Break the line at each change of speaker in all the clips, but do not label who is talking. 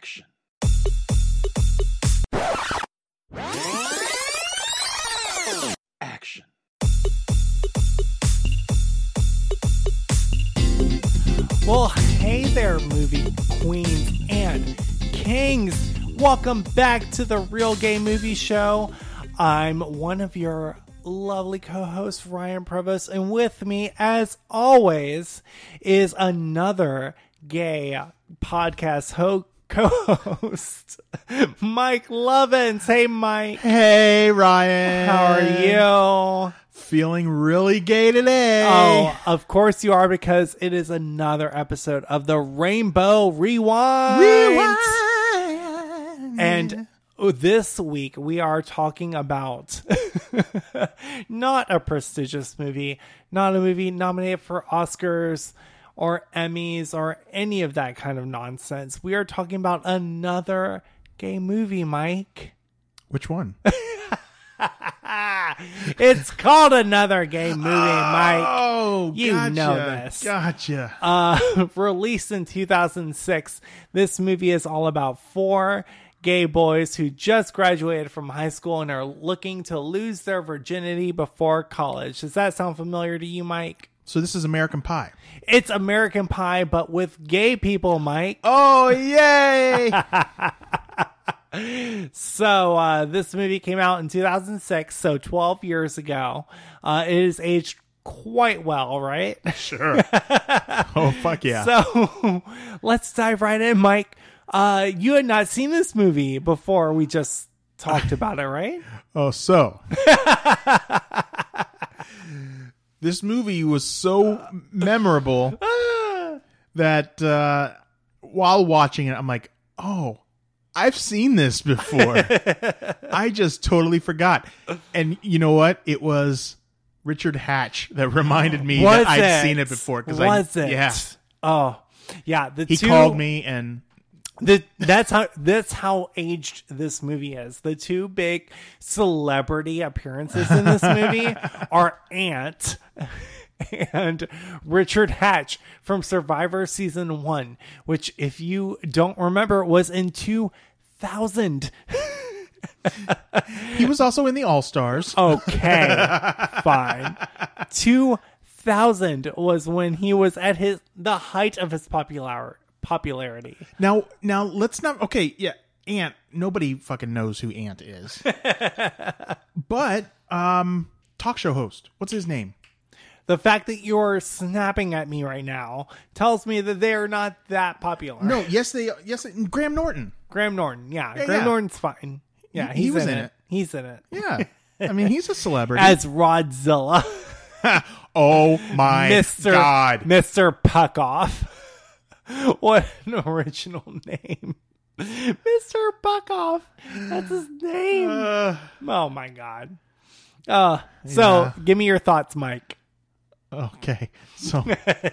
Action. Action.
Well, hey there, movie queens and kings. Welcome back to the Real Gay Movie Show. I'm one of your lovely co-hosts, Ryan Provost, and with me, as always, is another gay podcast co-host, Mike Lovins. Hey, Mike.
Hey, Ryan.
How are you?
Feeling really gay today.
Oh, of course you are, because it is another episode of the Rainbow Rewind. And this week we are talking about not a prestigious movie, not a movie nominated for Oscars or Emmys or any of that kind of nonsense. We are talking about another gay movie, Mike.
Which one?
It's called Another Gay Movie, Mike.
Oh,
You
gotcha,
know this.
Gotcha.
Released in 2006, this movie is all about four gay boys who just graduated from high school and are looking to lose their virginity before college. Does that sound familiar to you, Mike?
So this is American Pie.
It's American Pie, but with gay people, Mike.
Oh, yay!
So this movie came out in 2006, so 12 years ago. It is aged quite well, right?
Sure. Oh, fuck yeah.
So let's dive right in, Mike. You had not seen this movie before we just talked about it, right?
Oh, so. This movie was so memorable that while watching it, I'm like, oh, I've seen this before. I just totally forgot. And you know what? It was Richard Hatch that reminded me that I'd seen it before.
Was it?
Yeah.
Oh, yeah.
He called me and...
That's how aged this movie is. The two big celebrity appearances in this movie are Ant and Richard Hatch from Survivor Season 1, which, if you don't remember, was in 2000.
He was also in the All-Stars.
Okay, fine. 2000 was when he was at the height of his popularity.
Now let's not... Okay, yeah, Ant. Nobody fucking knows who Ant is. But, talk show host. What's his name?
The fact that you're snapping at me right now tells me that they are not that popular.
No, yes, Graham Norton.
Graham Norton, yeah.
Yeah,
Graham
yeah.
Norton's fine. Yeah,
He was in it.
He's in it.
Yeah. I mean, he's a celebrity.
As Rodzilla.
Oh my God.
Mr. Puckoff. What an original name. Mr. Puckoff. That's his name. Oh my God. So give me your thoughts, Mike.
Okay. So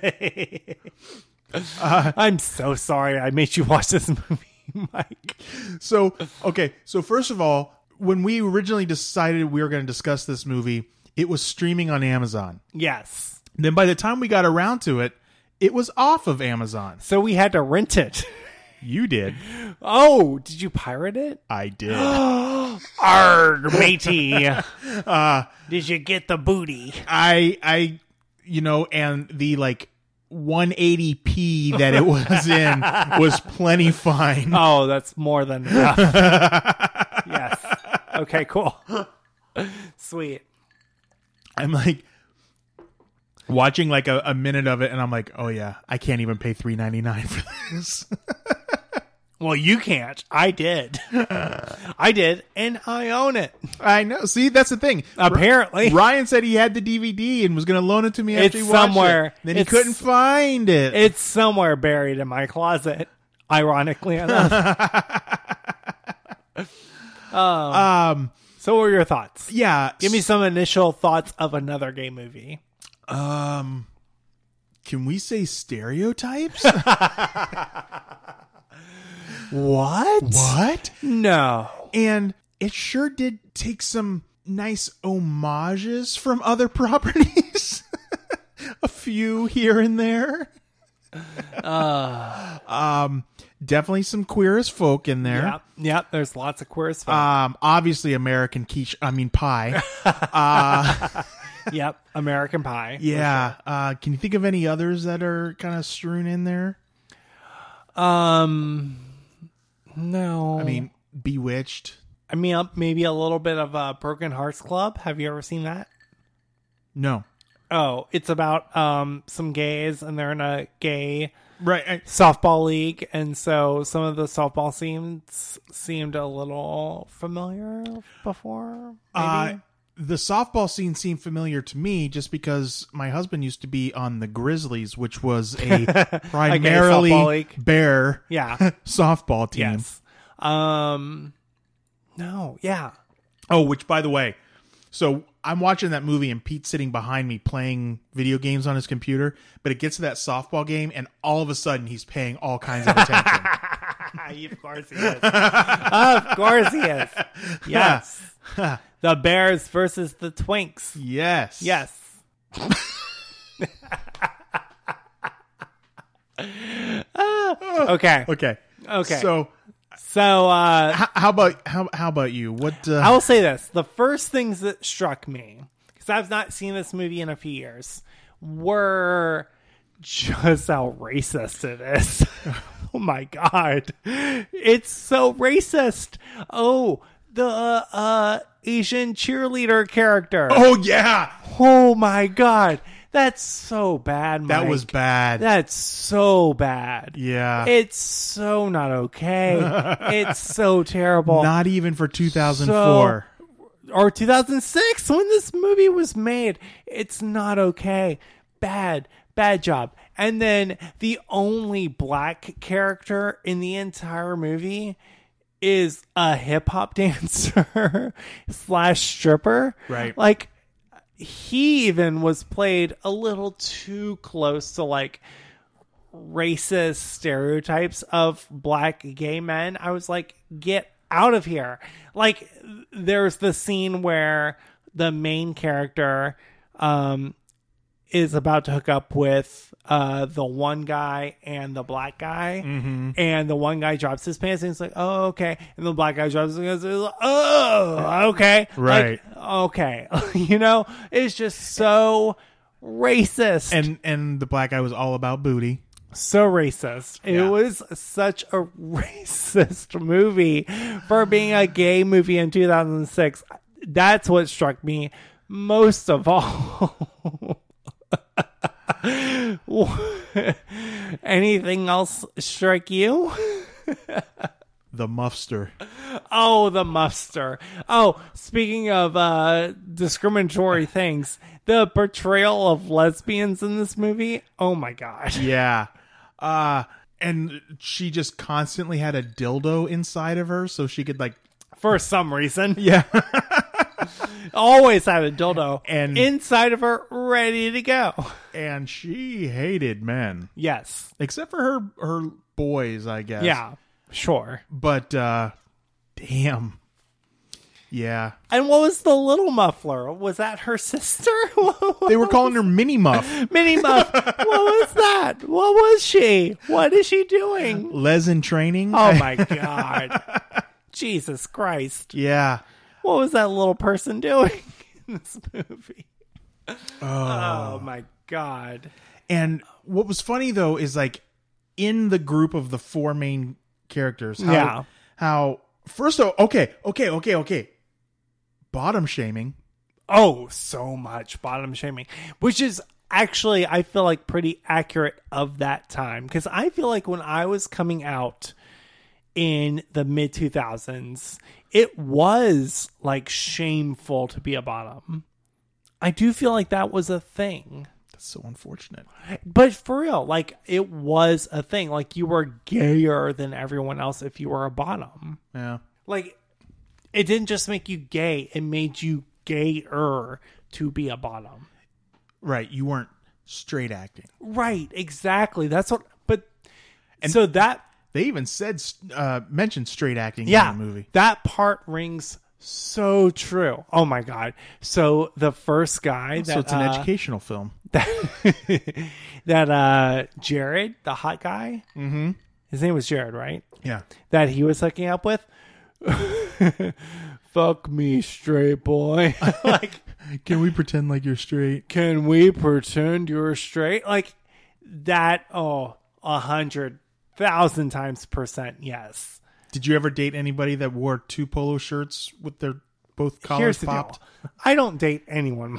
I'm so sorry I made you watch this movie, Mike.
So first of all, when we originally decided we were going to discuss this movie, it was streaming on Amazon.
Yes.
Then by the time we got around to it, it was off of Amazon.
So we had to rent it.
You did.
Oh, did you pirate it?
I did.
Arg, matey. Did you get the booty?
I and the 180p that it was in was plenty fine.
Oh, that's more than enough. Yes. Okay, cool. Sweet.
I'm watching a minute of it, and I'm like, oh yeah, I can't even pay $3.99 for this.
Well, you can't. I did. And I own it.
I know. See, that's the thing.
Apparently.
Ryan said he had the DVD and was going to loan it to me after he watched
somewhere.
it. Then he couldn't find it.
It's somewhere buried in my closet, ironically enough. So what were your thoughts?
Yeah.
Give me some initial thoughts of another gay movie.
Can we say stereotypes? What?
No.
And it sure did take some nice homages from other properties. A few here and there. Definitely some queer as folk in there.
Yep. There's lots of queer as folk.
Obviously American pie.
Yep, American Pie.
Yeah. Sure. Can you think of any others that are kind of strewn in there?
No.
I mean, Bewitched.
I mean, maybe a little bit of Broken Hearts Club. Have you ever seen that?
No.
Oh, it's about some gays, and they're in a gay softball league, and so some of the softball scenes seemed a little familiar before. Maybe?
The softball scene seemed familiar to me just because my husband used to be on the Grizzlies, which was a primarily bear softball team.
Yes. No, yeah.
Oh, which, by the way, so I'm watching that movie and Pete's sitting behind me playing video games on his computer, but it gets to that softball game and all of a sudden he's paying all kinds of attention.
Of course he is. Of course he is. Yes. The Bears versus the Twinks.
Yes.
Yes. Okay. So,
how about you? What?
I will say this: the first things that struck me, because I've not seen this movie in a few years, were just how racist it is. Oh my god, it's so racist. Oh, the Asian cheerleader character.
Oh yeah.
Oh my god. That's so bad, Mike.
That was bad.
That's so bad.
Yeah.
It's so not okay. It's so terrible.
Not even for 2004.
Or 2006 when this movie was made. It's not okay. Bad job. And then the only black character in the entire movie is a hip-hop dancer / stripper.
Right.
Like, he even was played a little too close to like racist stereotypes of black gay men. I was like, get out of here. Like, there's the scene where the main character is about to hook up with the one guy and the black guy, and the one guy drops his pants and he's like, oh, okay, and the black guy drops his pants and he's like, oh, okay,
right,
like, okay. You know, it's just so racist,
and the black guy was all about booty.
So racist.
Yeah.
It was such a racist movie for being a gay movie in 2006. That's what struck me most of all. Anything else strike you?
The Muffster.
Oh, the Muffster. Oh, speaking of discriminatory things, the portrayal of lesbians in this movie. Oh my god.
Yeah. And she just constantly had a dildo inside of her so she could like,
for some reason.
Yeah.
Always had a dildo
and
inside of her ready to go.
And she hated men.
Yes.
Except for her boys, I guess.
Yeah, sure.
But damn. Yeah.
And what was the little muffler? Was that her sister?
They were calling her Minnie Muff.
Minnie Muff. What was that? What was she? What is she doing?
Les in training.
Oh my god. Jesus Christ.
Yeah.
What was that little person doing in this movie?
Oh
my god.
And what was funny though is like in the group of the four main characters, how first of all, okay. Bottom shaming.
Oh, so much bottom shaming, which is actually, I feel like, pretty accurate of that time. Because I feel like when I was coming out in the mid 2000s, it was like shameful to be a bottom. I do feel like that was a thing.
That's so unfortunate.
But for real, like, it was a thing. Like, you were gayer than everyone else if you were a bottom.
Yeah.
Like, it didn't just make you gay, it made you gayer to be a bottom.
Right. You weren't straight acting.
Right. Exactly. That's what. But
and
so that
they even said mentioned straight acting in the movie.
That part rings so true. Oh my god. So the first guy
so it's an educational film.
That Jared, the hot guy, his name was Jared, right?
Yeah.
That he was hooking up with. Fuck me, straight boy. Like,
Can we pretend like you're straight?
can we pretend you're straight? Like that. Oh, 100,000 times %. Yes.
Did you ever date anybody that wore 2 polo shirts with their both collars
Here's the
popped?
deal. I don't date anyone.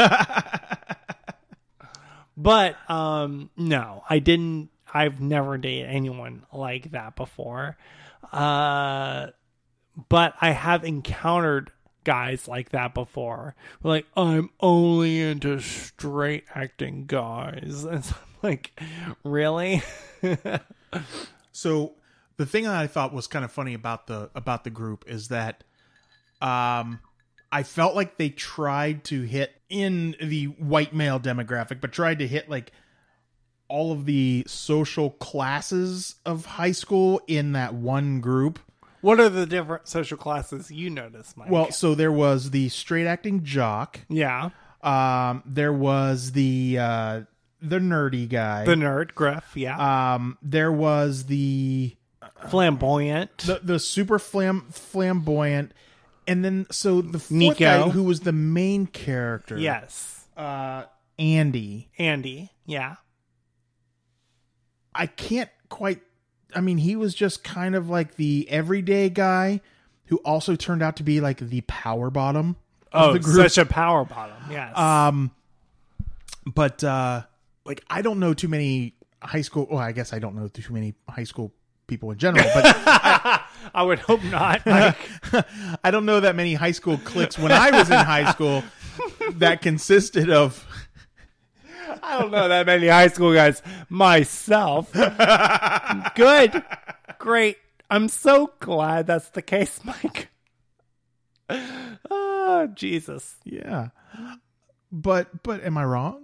But no, I didn't. I've never dated anyone like that before. But I have encountered guys like that before. Like, I'm only into straight acting guys. And so I'm like, really?
So the thing that I thought was kind of funny about the group is that I felt like they tried to hit in the white male demographic, but tried to hit like all of the social classes of high school in that one group.
What are the different social classes you notice, Mike?
Well, so there was the straight acting jock.
yeah.
There was the nerdy guy.
The nerd, Griff, yeah.
There was the
Flamboyant.
the super flamboyant, and then so the fourth
Nico.
guy who was the main character.
Yes.
Andy.
Andy, yeah.
I can't quite. I mean, he was just kind of like the everyday guy who also turned out to be like the power bottom of the group.
Such a power bottom, yes.
But like I don't know too many high school. Well, I guess I don't know too many high school people in general, but
I would hope not. Mike.
I don't know that many high school cliques when I was in high school that consisted of.
I don't know that many high school guys myself. Good. Great. I'm so glad that's the case, Mike. Oh, Jesus.
Yeah. But am I wrong?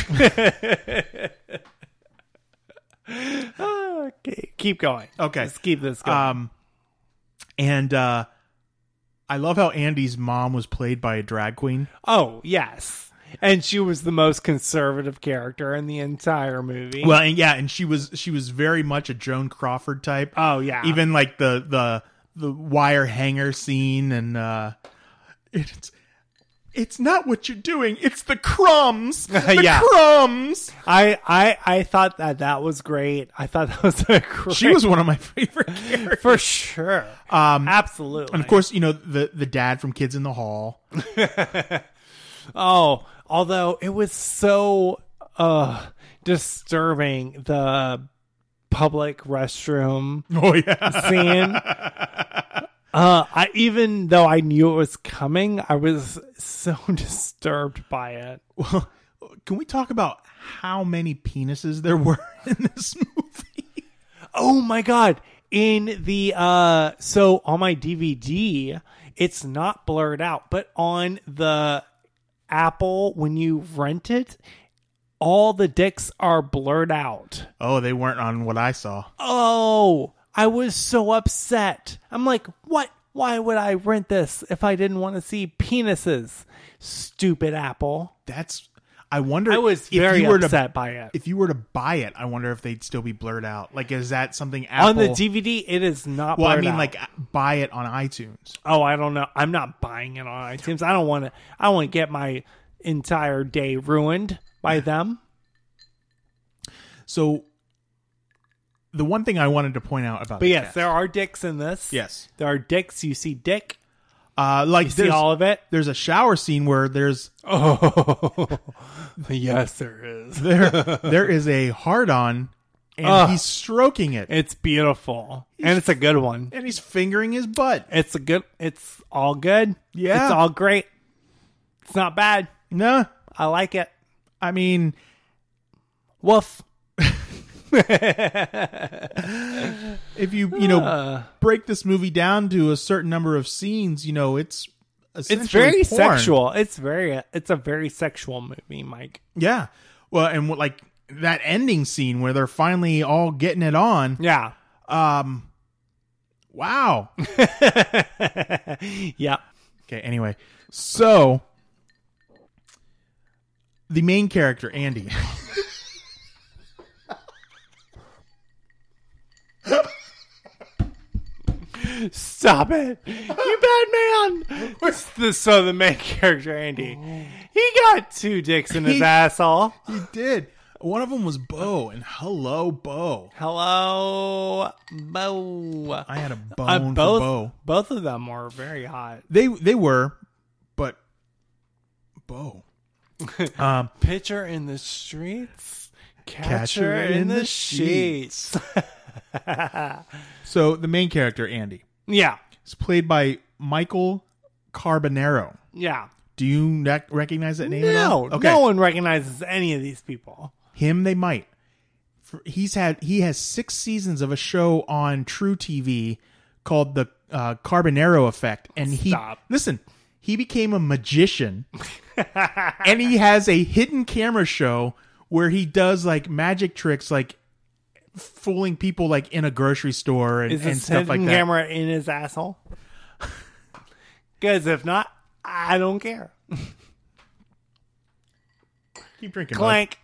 Okay, keep going.
Okay.
Let's keep this going.
And I love how Andy's mom was played by a drag queen.
Oh, yes. And she was the most conservative character in the entire movie.
Well, and yeah, and she was very much a Joan Crawford type.
Oh, yeah.
Even like the wire hanger scene, and it's not what you're doing, it's the crumbs. The
Yeah.
crumbs.
I thought that was great. I thought that was a great.
She was one of my favorite characters.
for sure. Absolutely.
And of course, you know, the dad from Kids in the Hall.
Oh, although it was so disturbing, the public restroom
Oh yeah.
scene. I even though I knew it was coming, I was so disturbed by it.
Well, can we talk about how many penises there were in this movie?
Oh my god. In the so on my DVD, it's not blurred out, but on the Apple, when you rent it, all the dicks are blurred out.
Oh, they weren't on what I saw.
Oh, I was so upset. I'm like, what? Why would I rent this if I didn't want to see penises? Stupid Apple.
I wonder.
I was very upset by it.
If you were to buy it, I wonder if they'd still be blurred out. Like, is that something Apple?
On the DVD, it is not blurred
well,
out.
I mean, like, buy it on iTunes.
Oh, I don't know. I'm not buying it on iTunes. I don't want to get my entire day ruined by them.
So, the one thing I wanted to point out about,
But yes, there are dicks in this.
Yes,
There are dicks. You see dick.
like
You see
there's
all of it.
there's a shower scene where there's
Oh, yes, there is.
there is a hard on, and he's stroking it,
It's beautiful, and it's a good one.
and he's fingering his butt.
It's all good.
Yeah.
It's all great. It's not bad.
Nah,
I like it.
I mean,
Woof.
if you break this movie down to a certain number of scenes, it's
very
porn.
sexual. It's a very sexual movie, Mike.
Yeah. Well, and like that ending scene where they're finally all getting it on.
Yeah.
Wow.
Yeah.
Okay. Anyway, so the main character, Andy.
Stop it. You bad man. So the main character, Andy, he got 2 dicks in his asshole.
He did. One of them was Bo, and hello, Bo.
Hello, Bo.
I had a bone for Bo.
Both of them were very hot.
They were, but Bo.
Pitcher in the streets, catcher in the sheets.
So the main character, Andy,
Yeah.
is played by Michael Carbonaro.
Yeah.
Do you recognize that name at
No,
all? Okay.
no one recognizes any of these people.
Him, they might. He has 6 seasons of a show on True TV called the Carbonaro Effect, and he became a magician, and he has a hidden camera show where he does like magic tricks, like fooling people like in a grocery store and stuff like that.
Camera in his asshole? Because if not, I don't care.
Keep drinking.
Clank.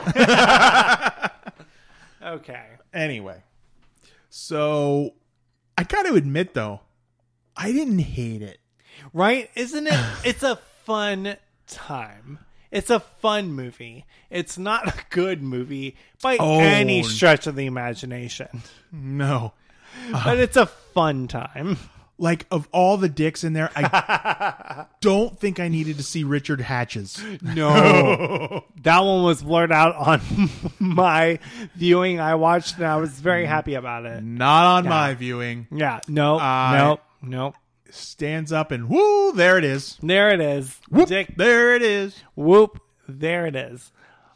Okay.
Anyway, so I got to admit though, I didn't hate it.
Right? Isn't it? It's a fun time. It's a fun movie. It's not a good movie by any stretch of the imagination.
No.
But it's a fun time.
Like, of all the dicks in there, I don't think I needed to see Richard Hatch's.
No. That one was blurred out on my viewing I watched, and I was very happy about it.
Not on my viewing.
Yeah. Nope. Nope.
Stands up and whoo, there it is.
There it is.
Whoop,
Dick.
there it is.
Whoop. There it is.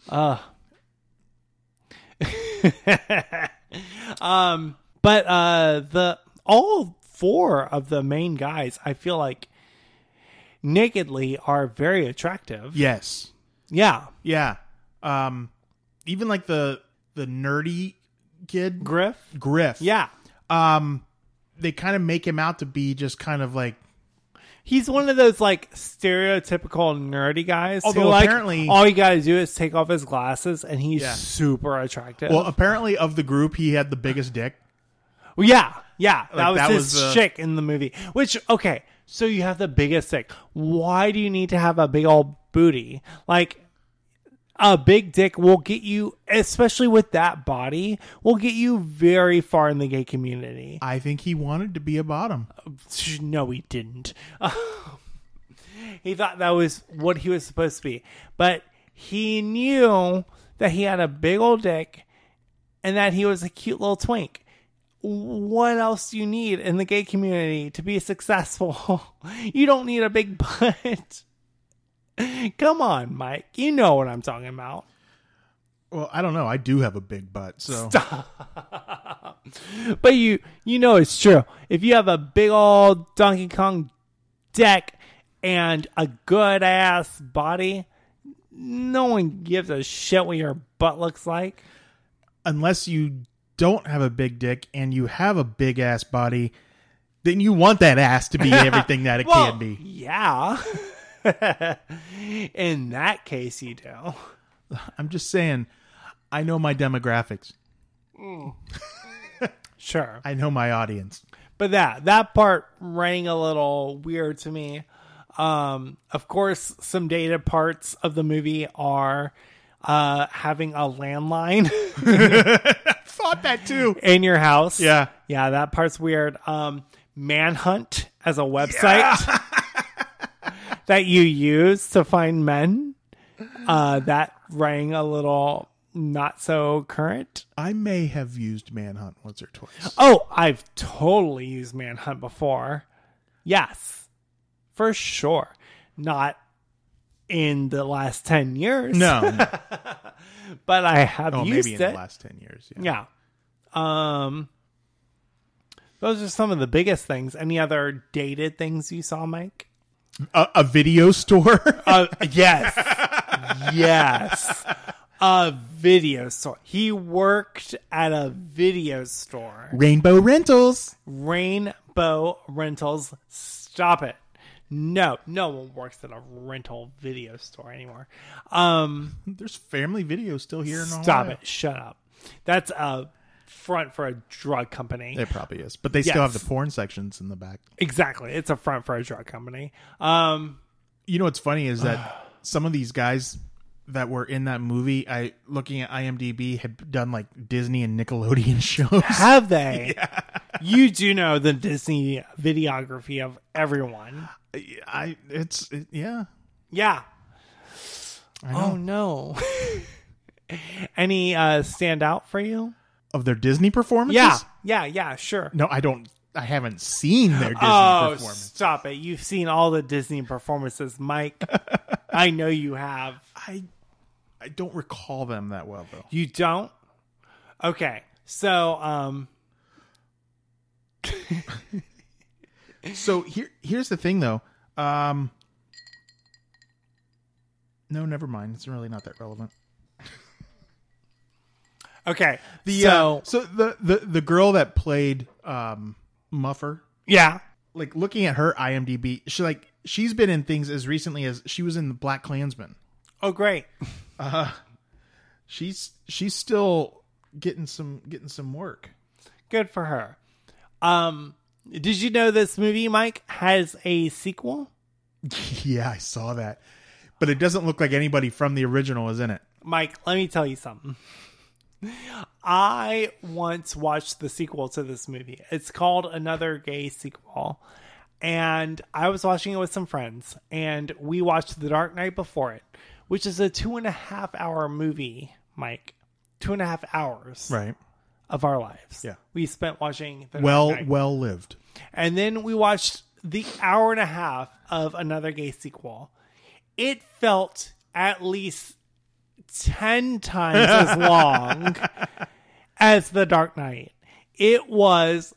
But all 4 of the main guys, I feel like nakedly are very attractive.
Yes.
Yeah.
Yeah. Even like the nerdy kid.
Griff. Yeah.
They kind of make him out to be just kind of like,
he's one of those like stereotypical nerdy guys.
Although
who,
apparently
all you got to do is take off his glasses and he's super attractive.
Well, apparently of the group, he had the biggest dick.
Well, yeah.
Like,
that was his chick in the movie. Which, okay, so you have the biggest dick. Why do you need to have a big old booty? Like, a big dick will get you, especially with that body, will get you very far in the gay community.
I think he wanted to be a bottom.
No, he didn't. He thought that was what he was supposed to be. But he knew that he had a big old dick and that he was a cute little twink. What else do you need in the gay community to be successful? You don't need a big butt. Come on, Mike. You know what I'm talking about.
Well, I don't know. I do have a big butt, so.
Stop. But you know it's true. If you have a big old Donkey Kong dick and a good ass body, no one gives a shit what your butt looks like.
Unless you don't have a big dick and you have a big ass body, then you want that ass to be everything that it can be.
Yeah. In that case, you do.
I'm just saying, I know my demographics.
Sure.
I know my audience.
But that part rang a little weird to me. Of course, some dated parts of the movie are having a landline.
I thought that too.
In your house.
Yeah.
Yeah, that part's weird. Manhunt as a website that you use to find men. That rang a little not so current.
I may have used Manhunt once or twice.
Oh, I've totally used Manhunt before. Yes, for sure. Not in the last 10 years.
No.
But I have used
maybe
it.
In the last 10 years.
Yeah. Those are some of the biggest things. Any other dated things you saw, Mike?
A video store?
Yes. Yes. A video store. He worked at a video store.
Rainbow Rentals.
Rainbow Rentals. Stop it. No one works at a rental video store anymore.
There's Family Video still here in Ohio.
Stop it. Shut up. That's a front for a drug company.
It probably is, but they still have the porn sections in the back.
Exactly. It's a front for a drug company.
You know what's funny is that some of these guys that were in that movie, looking at IMDb, had done like Disney and Nickelodeon shows.
Have they?
Yeah.
You do know the Disney videography of everyone.
Yeah.
Yeah. Oh no. Any stand out for you?
Of their Disney performances?
Yeah, sure.
No, I don't. I haven't seen their Disney performance.
Stop it. You've seen all the Disney performances, Mike. I know you have.
I don't recall them that well, though.
You don't? Okay. So,
So here's the thing, though. No, never mind. It's really not that relevant.
okay.
So the girl that played Muffer,
yeah.
like looking at her IMDb, she's been in things as recently as she was in the Black Klansman.
Oh, great.
She's still getting some work.
Good for her. Did you know this movie, Mike, has a sequel?
Yeah, I saw that. But it doesn't look like anybody from the original is in it.
Mike, let me tell you something. I once watched the sequel to this movie. It's called Another Gay Sequel. And I was watching it with some friends. And we watched The Dark Knight before it, which is a 2.5 hour movie, Mike. 2.5 hours.
Right.
Of our lives.
Yeah.
We spent watching The Dark Knight.
Well lived.
And then we watched the 1.5 hours of Another Gay Sequel. It felt at least 10 times as long as The Dark Knight. It was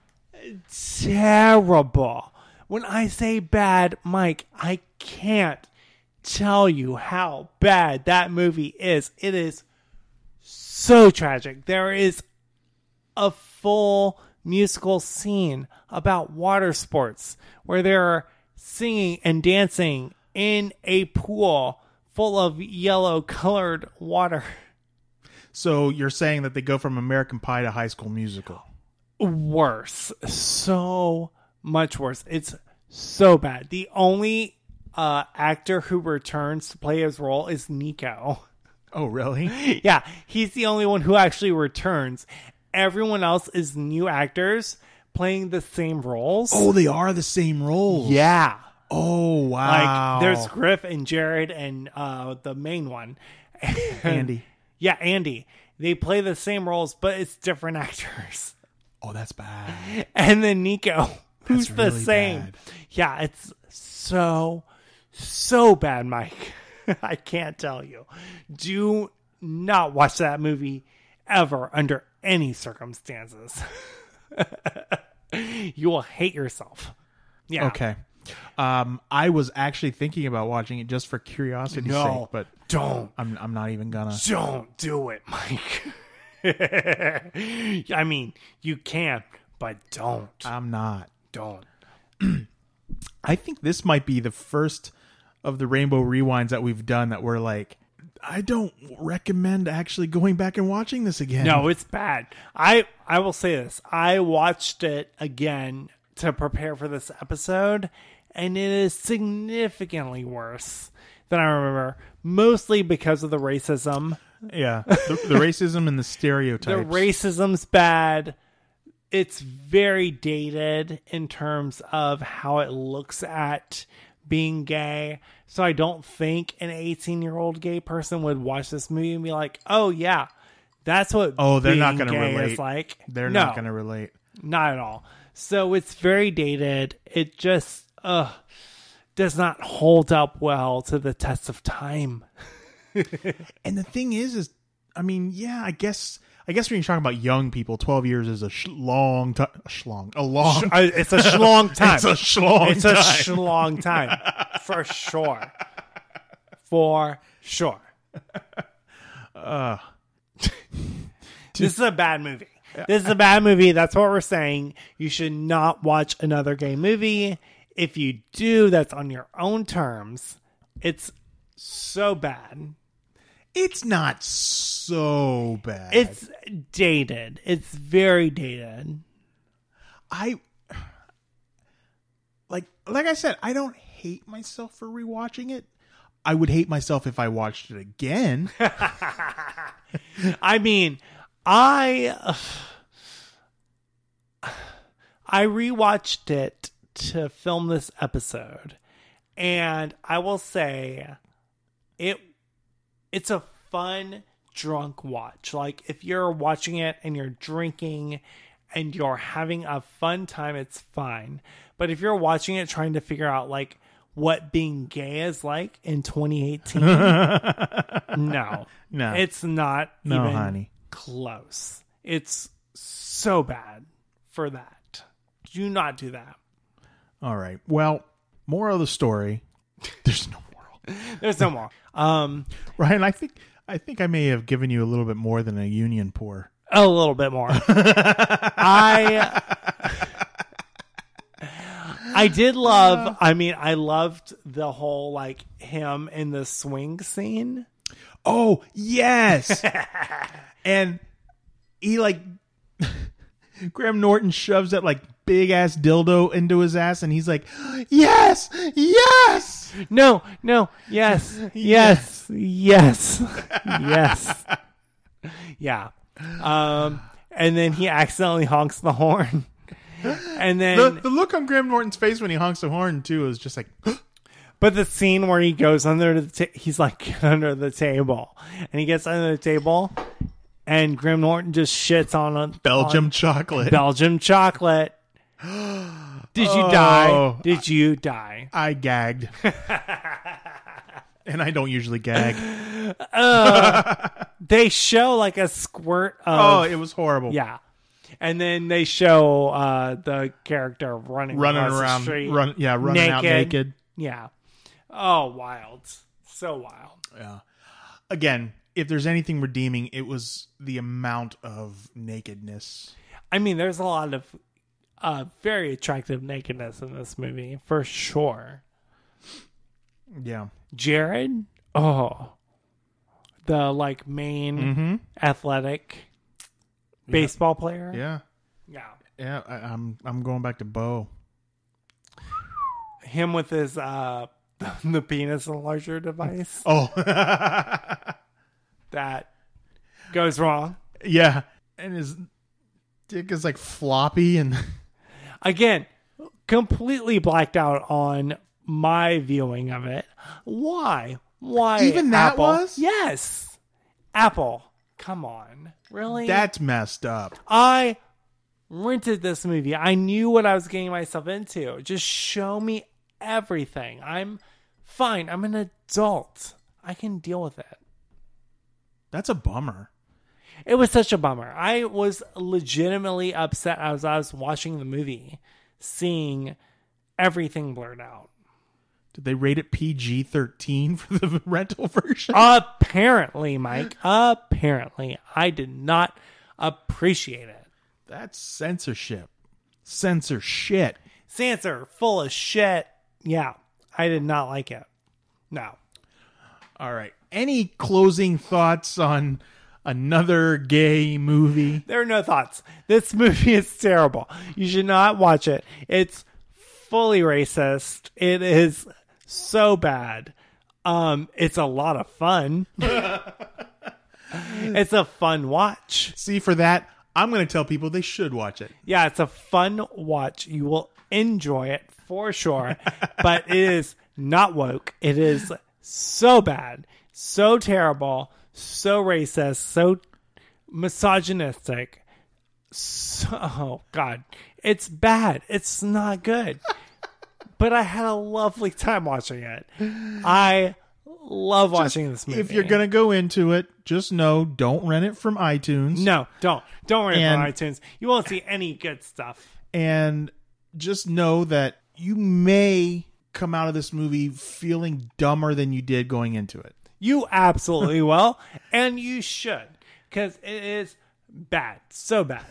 terrible. When I say bad, Mike, I can't tell you how bad that movie is. It is so tragic. There is a full musical scene about water sports where they're singing and dancing in a pool full of yellow colored water.
So you're saying that they go from American Pie to High School Musical?
Worse. So much worse. It's so bad. The only actor who returns to play his role is Nico.
Oh, really?
Yeah, he's the only one who actually returns. Everyone else is new actors playing the same roles.
Oh, they are the same roles.
Yeah.
Oh, wow.
Like, there's Griff and Jared and the main one.
Andy.
Yeah, Andy. They play the same roles, but it's different actors.
Oh, that's bad.
And then Nico, who's
That's
the
really
same.
bad.
Yeah, it's so bad, Mike. I can't tell you. Do not watch that movie ever under any circumstances. You will hate yourself. Yeah.
Okay. I was actually thinking about watching it just for curiosity's sake, but
don't.
I'm not even gonna.
Don't do it, Mike. I mean, you can, but don't.
I'm not.
Don't.
I think this might be the first of the Rainbow Rewinds that we've done that we're like, I don't recommend actually going back and watching this again.
No, it's bad. I will say this. I watched it again to prepare for this episode, and it is significantly worse than I remember, mostly because of the racism.
Yeah, the racism and the stereotypes.
The racism's bad. It's very dated in terms of how it looks at being gay. So I don't think an 18-year-old gay person would watch this movie and be like, oh, yeah, that's what
they're not
going to
relate.
Is like.
They're not going to relate.
Not at all. So it's very dated. It just does not hold up well to the test of time.
And the thing is, I mean, yeah, I guess when you're talking about young people, 12 years is a long time.
It's a schlong time.
It's a schlong
It's
time.
a schlong time. For sure. For sure. This is a bad movie. This is a bad movie. That's what we're saying. You should not watch another gay movie. If you do, that's on your own terms. It's so bad.
It's not so bad.
It's dated. It's very dated.
Like I said, I don't hate myself for rewatching it. I would hate myself if I watched it again.
I mean, I rewatched it to film this episode, and I will say it's a fun drunk watch. Like, if you're watching it and you're drinking and you're having a fun time, it's fine. But if you're watching it trying to figure out like what being gay is like in 2018, no, it's not even
honey.
Close. It's so bad for that. Do not do that.
All right. Well, moral of the story. There's no moral.
There's no more.
Ryan, I think I may have given you a little bit more than a union pour.
A little bit more. I did love, I loved the whole, like, him in the swing scene.
Oh, yes. And he, like, Graham Norton shoves that, like, big-ass dildo into his ass, and he's like, yes, yes.
No, yes, yes, yes, yes. Yeah. And then he accidentally honks the horn. And then
the look on Graham Norton's face when he honks the horn too is just like.
But the scene where he goes under he's like, get under the table, and he gets under the table, and Graham Norton just shits on a
Belgium chocolate.
Belgium chocolate. Did you die? Did you die?
I gagged. And I don't usually gag.
They show like a squirt of.
Oh, it was horrible.
Yeah. And then they show the character running around the street.
Running out naked.
Yeah. Oh, wild. So wild.
Yeah. Again, if there's anything redeeming, it was the amount of nakedness.
I mean, there's a lot of very attractive nakedness in this movie, for sure.
Yeah.
Jared? Oh. The, like, main athletic baseball player?
Yeah.
Yeah.
Yeah, I'm going back to Bo.
Him with his the penis enlarger device.
Oh.
That goes wrong.
Yeah. And his dick is like floppy and
again, completely blacked out on my viewing of it. Why?
Even that
Apple?
was?
Yes. Apple. Come on. Really?
That's messed up.
I rented this movie. I knew what I was getting myself into. Just show me everything. I'm fine. I'm an adult. I can deal with it.
That's a bummer.
It was such a bummer. I was legitimately upset as I was watching the movie, seeing everything blurred out.
Did they rate it PG-13 for the rental version?
Apparently, Mike. Apparently. I did not appreciate it.
That's censorship. Censor shit.
Censor, full of shit. Yeah, I did not like it. No.
All right. Any closing thoughts on another gay movie?
There are no thoughts. This movie is terrible. You should not watch it. It's fully racist. It is so bad. It's a lot of fun. It's a fun watch.
See, for that, I'm going to tell people they should watch it.
Yeah, it's a fun watch. You will enjoy it for sure. But it is not woke. It is so bad, so terrible, so racist, so misogynistic. Oh, God. It's bad. It's not good. But I had a lovely time watching it. I love watching this movie.
If you're going to go into it, just know, don't rent it from iTunes.
No, don't. Don't rent it from iTunes. You won't see any good stuff.
And just know that you may come out of this movie feeling dumber than you did going into it.
You absolutely will. And you should. Because it is bad. So bad.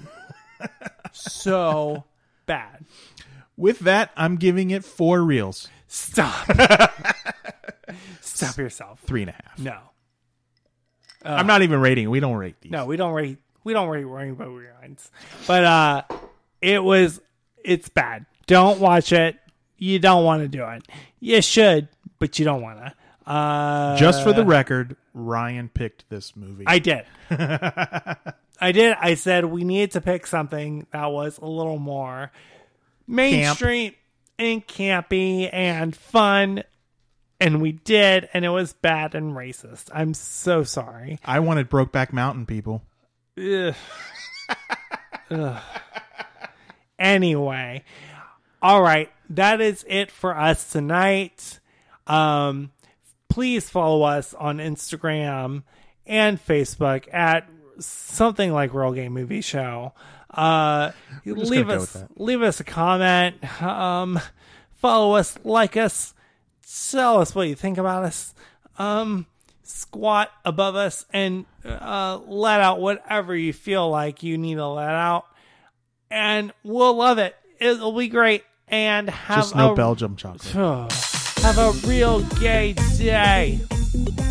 So bad.
With that, I'm giving it 4 reels.
Stop. Stop yourself.
3.5.
No.
I'm not even rating. We don't rate these.
No, we don't rate Rainbow Reruns. But it's bad. Don't watch it. You don't want to do it. You should, but you don't want to.
Just for the record, Ryan picked this movie.
I did. I said we needed to pick something that was a little more mainstream and campy and fun. And we did, and it was bad and racist. I'm so sorry.
I wanted Brokeback Mountain, people.
Ugh. Ugh. Anyway, all right, that is it for us tonight. Please follow us on Instagram and Facebook at something like Real Game Movie Show. Leave us a comment. Follow us, like us, tell us what you think about us. Squat above us and let out whatever you feel like you need to let out, and we'll love it. It'll be great. And have
just no Belgium chocolate.
Have a real gay day.